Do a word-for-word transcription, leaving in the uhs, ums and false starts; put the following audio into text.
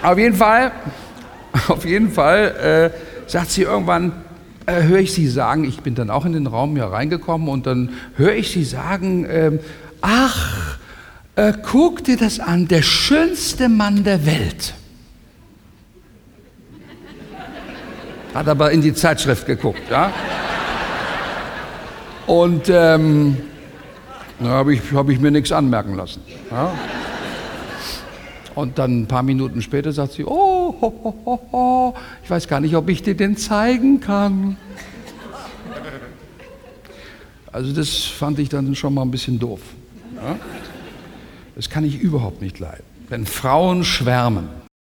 Auf jeden Fall, auf jeden Fall äh, sagt sie irgendwann, äh, höre ich sie sagen, ich bin dann auch in den Raum hier reingekommen und dann höre ich sie sagen, äh, ach, äh, guck dir das an, der schönste Mann der Welt. Hat aber in die Zeitschrift geguckt, ja. Und ähm, da habe ich, hab ich mir nichts anmerken lassen. Ja? Und dann ein paar Minuten später sagt sie, oh, ho, ho, ho, ho, ich weiß gar nicht, ob ich dir den zeigen kann. Also das fand ich dann schon mal ein bisschen doof. Ja? Das kann ich überhaupt nicht leiden. Wenn Frauen schwärmen,